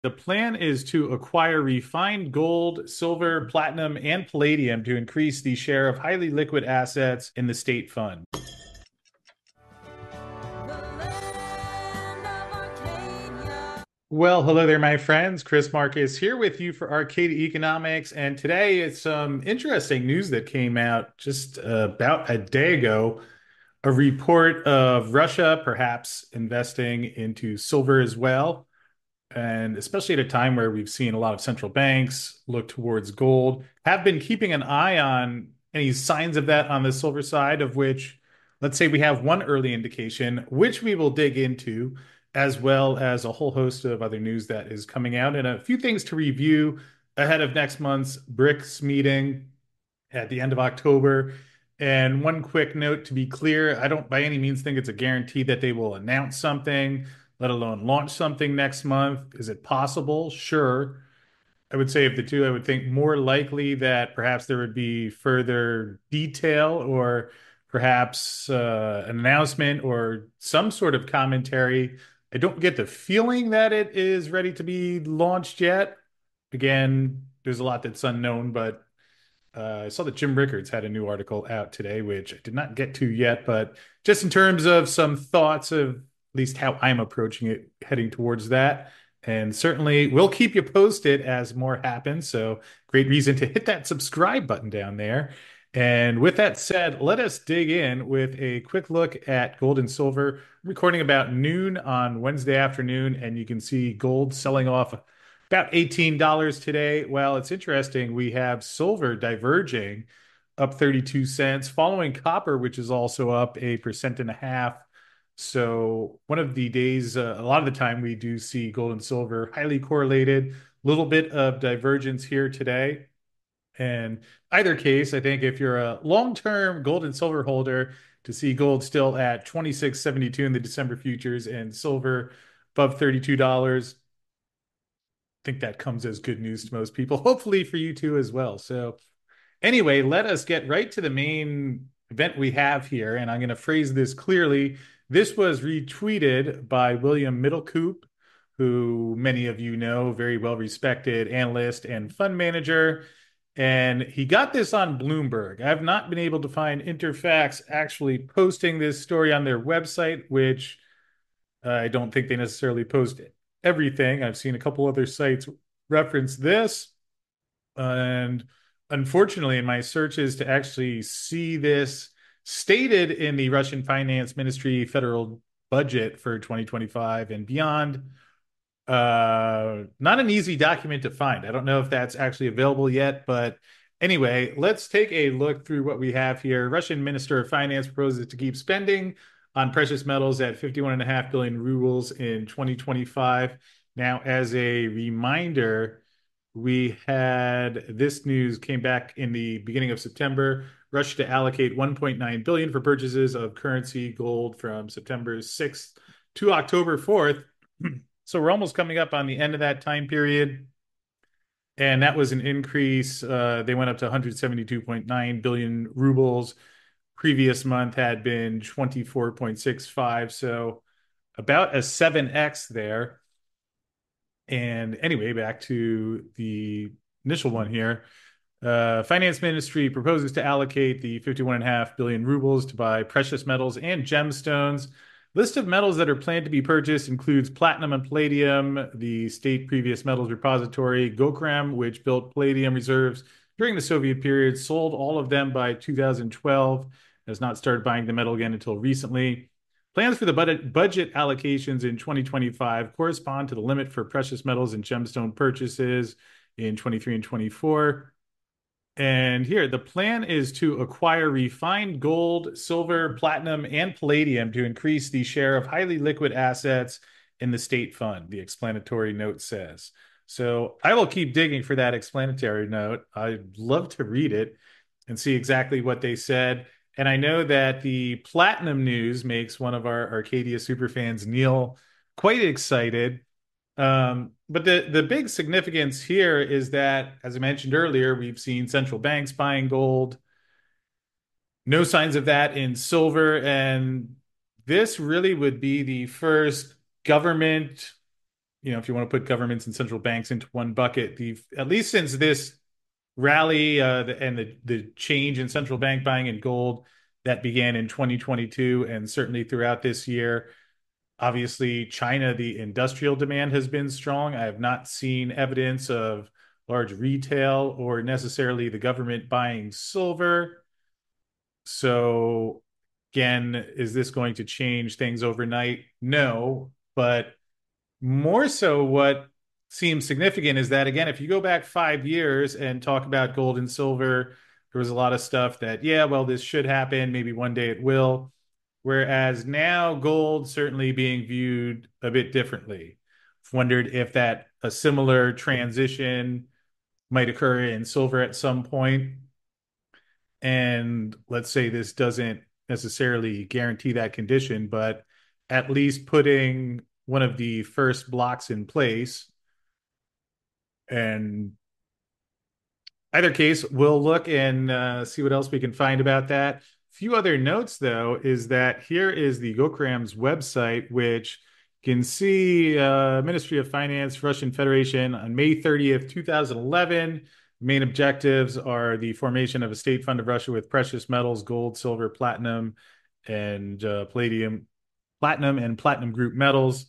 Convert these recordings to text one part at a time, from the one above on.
The plan is to acquire refined gold, silver, platinum, and palladium to increase the share of highly liquid assets in the state fund. Well, hello there, my friends. Chris Marcus here with you for Arcadia Economics. And today it's some interesting news that came out just about a day ago. A report of Russia perhaps investing into silver as well. And especially at a time where we've seen a lot of central banks look towards gold, have been keeping an eye on any signs of that on the silver side, of which, let's say we have one early indication, which we will dig into, as well as a whole host of other news that is coming out and a few things to review ahead of next month's BRICS meeting at the end of October. And one quick note to be clear, I don't by any means think it's a guarantee that they will announce something, let alone launch something next month. Is it possible? Sure. I would say of the two, I would think more likely that perhaps there would be further detail or perhaps an announcement or some sort of commentary. I don't get the feeling that it is ready to be launched yet. Again, there's a lot that's unknown, but I saw that Jim Rickards had a new article out today, which I did not get to yet, but just in terms of some thoughts of at least how I'm approaching it, heading towards that. And certainly we'll keep you posted as more happens. So great reason to hit that subscribe button down there. And with that said, let us dig in with a quick look at gold and silver. I'm recording about noon on Wednesday afternoon, and you can see gold selling off about $18 today. Well, it's interesting. We have silver diverging up 32 cents, following copper, which is also up a percent and a half. So one of the days, a lot of the time, we do see gold and silver highly correlated. A little bit of divergence here today. And either case, I think if you're a long-term gold and silver holder, to see gold still at 26.72 in the December futures and silver above $32, think that comes as good news to most people, hopefully for you too as well. So, anyway, let us get right to the main event we have here. And I'm going to phrase this clearly. This was retweeted by William Middlecoop, who many of you know, very well respected analyst and fund manager. And he got this on Bloomberg. I've not been able to find Interfax actually posting this story on their website, which I don't think they necessarily post everything. I've seen a couple other sites reference this. And unfortunately, in my searches to actually see this stated in the Russian Finance Ministry federal budget for 2025 and beyond, not an easy document to find. I don't know if that's actually available yet, but anyway, let's take a look through what we have here. Russian Minister of Finance proposes to keep spending on precious metals at 51.5 billion rubles in 2025. Now, as a reminder, we had this news came back in the beginning of September. Russia to allocate 1.9 billion for purchases of currency gold from September 6th to October 4th. So we're almost coming up on the end of that time period. And that was an increase. They went up to 172.9 billion rubles. Previous month had been 24.65. So about a 7x there. And anyway, back to the initial one here. Finance Ministry proposes to allocate the 51.5 billion rubles to buy precious metals and gemstones. List of metals that are planned to be purchased includes platinum and palladium, the state previous metals repository, Gokram, which built palladium reserves during the Soviet period, sold all of them by 2012, has not started buying the metal again until recently. Plans for the budget allocations in 2025 correspond to the limit for precious metals and gemstone purchases in 23 and 24. And here, the plan is to acquire refined gold, silver, platinum, and palladium to increase the share of highly liquid assets in the state fund, the explanatory note says. So I will keep digging for that explanatory note. I'd love to read it and see exactly what they said. And I know that the platinum news makes one of our Arcadia superfans, Neil, quite excited. But the big significance here is that, as I mentioned earlier, we've seen central banks buying gold. No signs of that in silver, and this really would be the first government if you want to put governments and central banks into one bucket, the at least since this rally and the change in central bank buying in gold that began in 2022 and certainly throughout this year. Obviously, China, the industrial demand has been strong. I have not seen evidence of large retail or necessarily the government buying silver. So, again, is this going to change things overnight? No, but more so, what seems significant is that, again, if you go back 5 years and talk about gold and silver, there was a lot of stuff that, yeah, well, this should happen. Maybe one day it will. Whereas now, gold certainly being viewed a bit differently. I've wondered if that a similar transition might occur in silver at some point. And let's say this doesn't necessarily guarantee that condition, but at least putting one of the first blocks in place. And either case, we'll look and see what else we can find about that. A few other notes, though, is that here is the Gokram's website, which can see Ministry of Finance, Russian Federation on May 30th, 2011. Main objectives are the formation of a state fund of Russia with precious metals, gold, silver, and palladium, platinum and platinum group metals.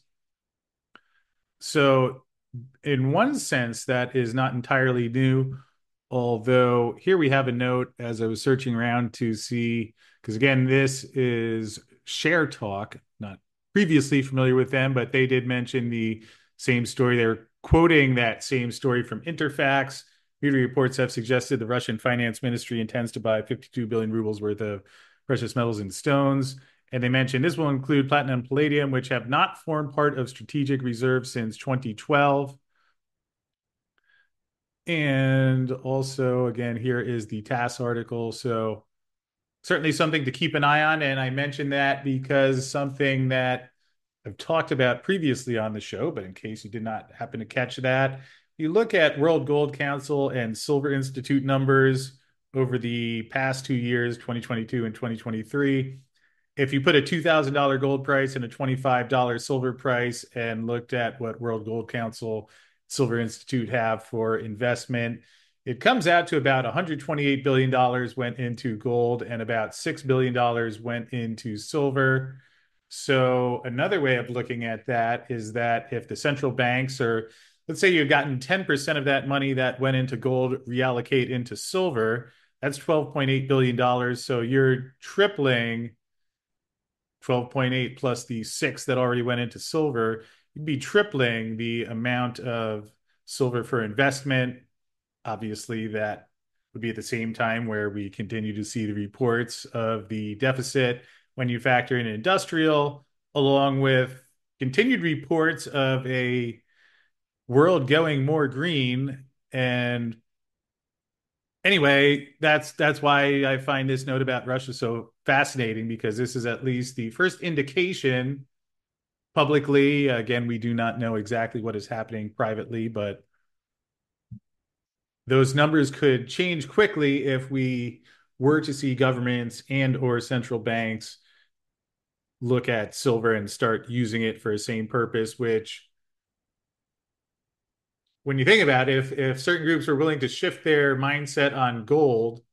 So, in one sense, that is not entirely new. Although here we have a note as I was searching around to see, because again, this is Share Talk, not previously familiar with them, but they did mention the same story. They're quoting that same story from Interfax. Media reports have suggested the Russian finance ministry intends to buy 52 billion rubles worth of precious metals and stones. And they mentioned this will include platinum and palladium, which have not formed part of strategic reserves since 2012. And also, again, here is the TASS article. So certainly something to keep an eye on. And I mentioned that because something that I've talked about previously on the show, but in case you did not happen to catch that, you look at World Gold Council and Silver Institute numbers over the past 2 years, 2022 and 2023. If you put a $2,000 gold price and a $25 silver price and looked at what World Gold Council, Silver Institute have for investment, it comes out to about $128 billion went into gold and about $6 billion went into silver. So another way of looking at that is that if the central banks are, let's say you've gotten 10% of that money that went into gold, reallocate into silver, that's $12.8 billion. So you're tripling 12.8 plus the 6 that already went into silver, you'd be tripling the amount of silver for investment. Obviously, that would be at the same time where we continue to see the reports of the deficit when you factor in industrial, along with continued reports of a world going more green. And anyway, that's why I find this note about Russia so fascinating, because this is at least the first indication publicly. Again, we do not know exactly what is happening privately, but those numbers could change quickly if we were to see governments and or central banks look at silver and start using it for the same purpose, which when you think about it, if certain groups are willing to shift their mindset on gold,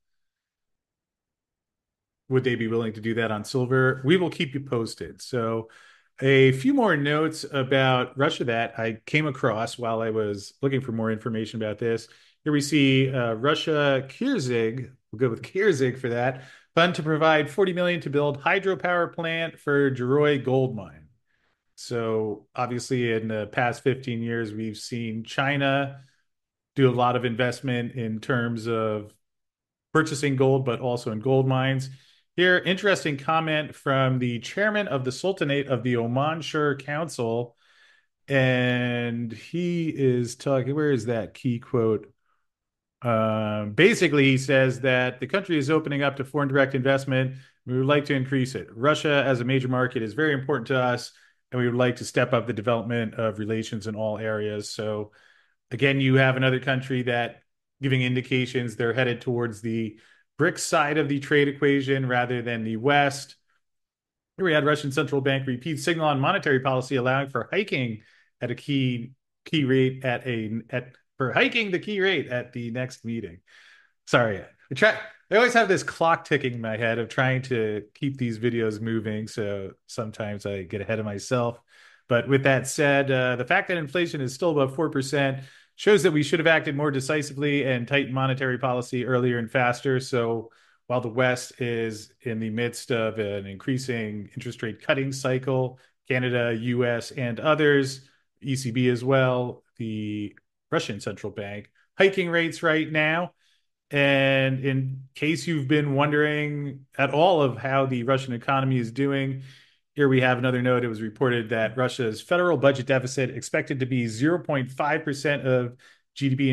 would they be willing to do that on silver? We will keep you posted. So a few more notes about Russia that I came across while I was looking for more information about this. Here we see Russia Kierzig. We'll go with Kierzig for that. Fund to provide 40 million to build hydropower plant for Geroy gold mine. So obviously in the past 15 years, we've seen China do a lot of investment in terms of purchasing gold, but also in gold mines. Here, interesting comment from the chairman of the Sultanate of the Oman Shur Council. And he is talking, where is that key quote? Basically, he says that the country is opening up to foreign direct investment. We would like to increase it. Russia as a major market is very important to us, and we would like to step up the development of relations in all areas. So again, you have another country that giving indications they're headed towards the BRICS side of the trade equation rather than the West. Here we had Russian central bank repeat signal on monetary policy allowing for hiking at a key rate at a at for hiking the key rate at the next meeting. Sorry, I always have this clock ticking in my head of trying to keep these videos moving, so sometimes I get ahead of myself. But with that said, the fact that inflation is still above 4% shows that we should have acted more decisively and tightened monetary policy earlier and faster. So while the West is in the midst of an increasing interest rate cutting cycle, Canada, US, and others, ECB as well, the Russian central bank, hiking rates right now. And in case you've been wondering at all of how the Russian economy is doing, here we have another note. It was reported that Russia's federal budget deficit expected to be 0.5% of GDP in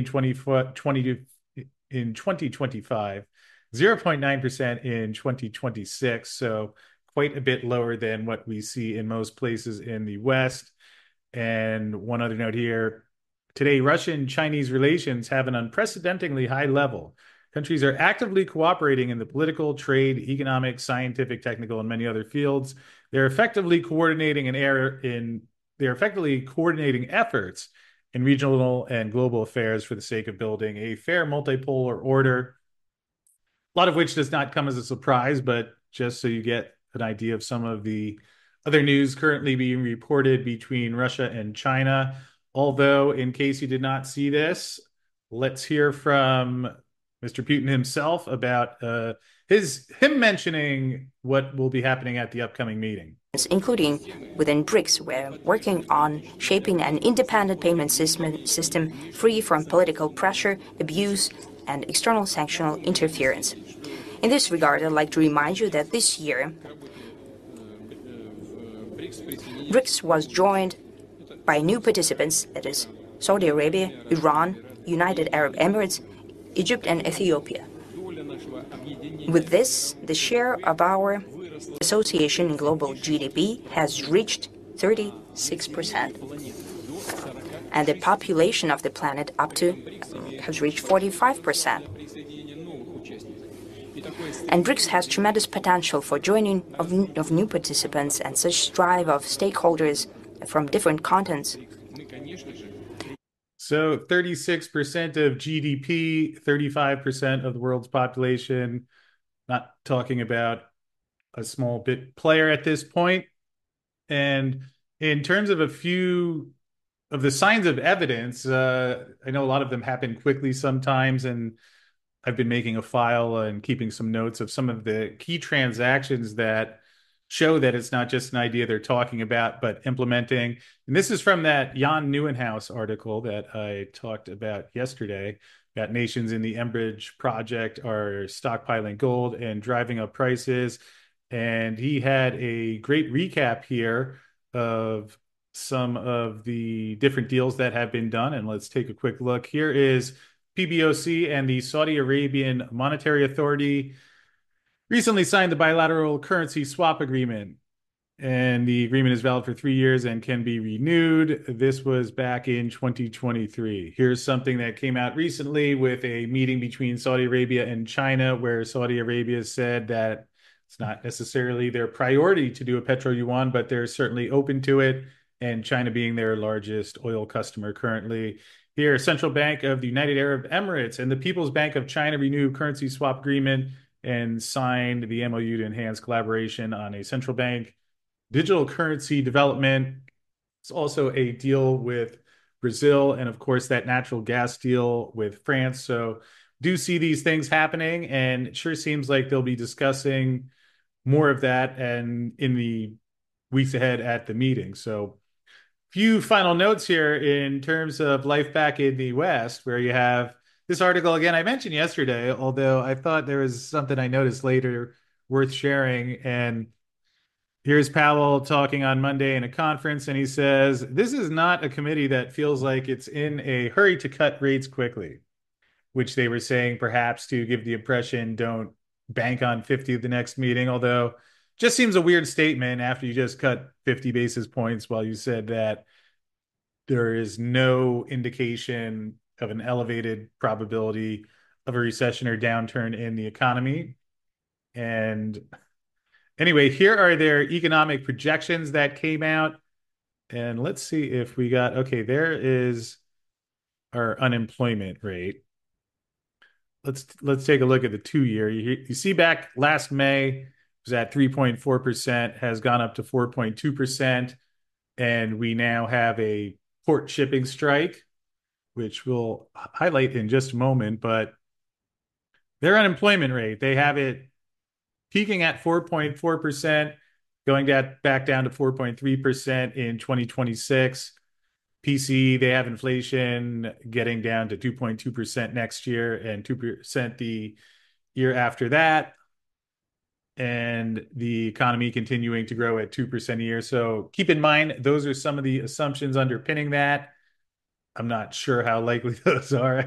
2025, 0.9% in 2026. So quite a bit lower than what we see in most places in the West. And one other note here. Today, Russian-Chinese relations have an unprecedentedly high level. Countries are actively cooperating in the political, trade, economic, scientific, technical, and many other fields. They're effectively coordinating efforts in regional and global affairs for the sake of building a fair multipolar order, a lot of which does not come as a surprise, but just so you get an idea of some of the other news currently being reported between Russia and China. Although, in case you did not see this, let's hear from Mr. Putin himself about him mentioning what will be happening at the upcoming meeting. Including within BRICS, we're working on shaping an independent payment system free from political pressure, abuse, and external sanctional interference. In this regard, I'd like to remind you that this year, BRICS was joined by new participants, that is, Saudi Arabia, Iran, United Arab Emirates, Egypt, and Ethiopia. With this, the share of our association in global GDP has reached 36%. And the population of the planet has reached 45%. And BRICS has tremendous potential for joining of new participants and such drive of stakeholders from different continents. So 36% of GDP, 35% of the world's population, not talking about a small bit player at this point. And in terms of a few of the signs of evidence, I know a lot of them happen quickly sometimes, and I've been making a file and keeping some notes of some of the key transactions that show that it's not just an idea they're talking about, but implementing. And this is from that Jan Nieuwenhuis article that I talked about yesterday. That nations in the Enbridge project are stockpiling gold and driving up prices. And he had a great recap here of some of the different deals that have been done. And let's take a quick look. Here is PBOC and the Saudi Arabian Monetary Authority recently signed the bilateral currency swap agreement. And the agreement is valid for 3 years and can be renewed. This was back in 2023. Here's something that came out recently with a meeting between Saudi Arabia and China, where Saudi Arabia said that it's not necessarily their priority to do a petro yuan, but they're certainly open to it. And China being their largest oil customer currently. Here, Central Bank of the United Arab Emirates and the People's Bank of China renew currency swap agreement and signed the MOU to enhance collaboration on a central bank digital currency development. It's also a deal with Brazil and, of course, that natural gas deal with France. So do see these things happening, and it sure seems like they'll be discussing more of that and in the weeks ahead at the meeting. So few final notes here in terms of life back in the West, where you have this article again I mentioned yesterday, although I thought there was something I noticed later worth sharing. And here's Powell talking on Monday in a conference, and he says, this is not a committee that feels like it's in a hurry to cut rates quickly, which they were saying perhaps to give the impression don't bank on 50 at the next meeting, although just seems a weird statement after you just cut 50 basis points while you said that there is no indication of an elevated probability of a recession or downturn in the economy. And anyway, here are their economic projections that came out. And let's see if we got, okay, there is our unemployment rate. Let's take a look at the 2 year. You see back last May it was at 3.4%, has gone up to 4.2%, and we now have a port shipping strike, which we'll highlight in just a moment. But their unemployment rate, they have it peaking at 4.4%, going back down to 4.3% in 2026. PCE, they have inflation getting down to 2.2% next year and 2% the year after that. And the economy continuing to grow at 2% a year. So keep in mind, those are some of the assumptions underpinning that. I'm not sure how likely those are.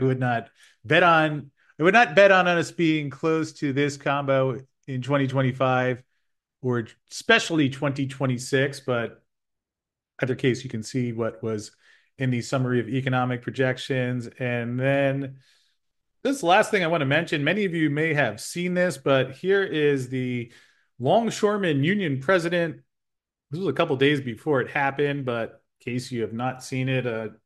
I would not bet on us being close to this combo in 2025 or especially 2026, but either case, you can see what was in the summary of economic projections. And then this last thing I want to mention, many of you may have seen this, but here is the Longshoremen Union president. This was a couple days before it happened, but in case you have not seen it,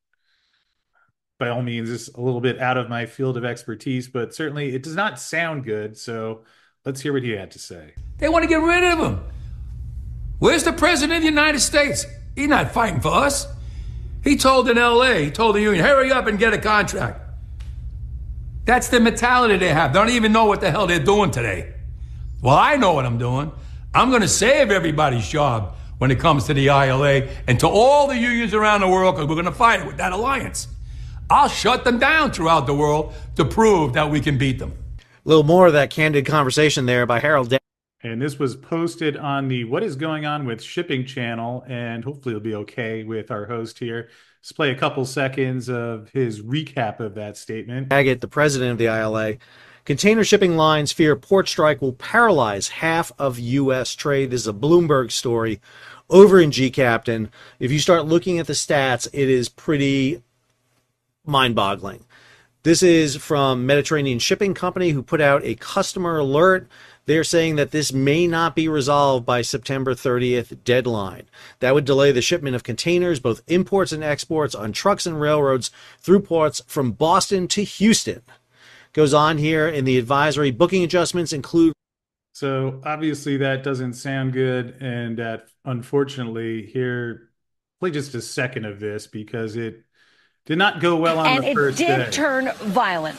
by all means, it's a little bit out of my field of expertise, but certainly it does not sound good. So let's hear what he had to say. They want to get rid of him. Where's the president of the United States? He's not fighting for us. He told in LA, he told the union, hurry up and get a contract. That's the mentality they have. They don't even know what the hell they're doing today. Well, I know what I'm doing. I'm going to save everybody's job when it comes to the ILA and to all the unions around the world, because we're going to fight it with that alliance. I'll shut them down throughout the world to prove that we can beat them. A little more of that candid conversation there by Harold. And this was posted on the What is Going On with Shipping channel, and hopefully it'll be okay with our host here. Let's play a couple seconds of his recap of that statement. Daggett, the president of the ILA. Container shipping lines fear port strike will paralyze half of U.S. trade. This is a Bloomberg story over in G-Captain. If you start looking at the stats, it is pretty mind-boggling. This is from Mediterranean Shipping Company, who put out a customer alert. They're saying that this may not be resolved by September 30th deadline. That would delay the shipment of containers, both imports and exports, on trucks and railroads through ports from Boston to Houston. Goes on here in the advisory, booking adjustments include. So obviously that doesn't sound good, and that unfortunately here, play just a second of this because it did not go well on the first day. And it did turn violent.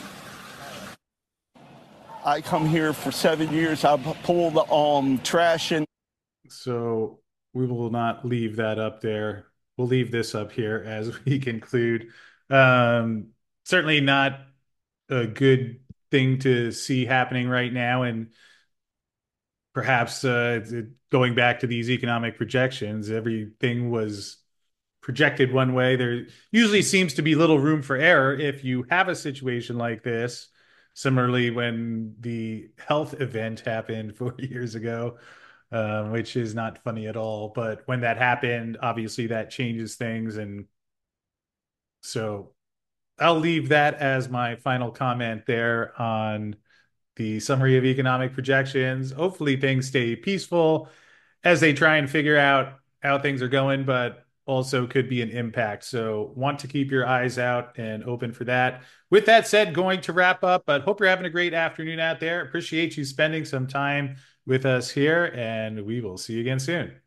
I come here for 7 years. I pull the trash in. So we will not leave that up there. We'll leave this up here as we conclude. Certainly not a good thing to see happening right now. And perhaps going back to these economic projections, everything was projected one way. There usually seems to be little room for error if you have a situation like this. Similarly, when the health event happened 4 years ago, which is not funny at all. But when that happened, obviously that changes things. And so I'll leave that as my final comment there on the summary of economic projections. Hopefully things stay peaceful as they try and figure out how things are going, but also could be an impact. So want to keep your eyes out and open for that. With that said, going to wrap up, but hope you're having a great afternoon out there. Appreciate you spending some time with us here, and we will see you again soon.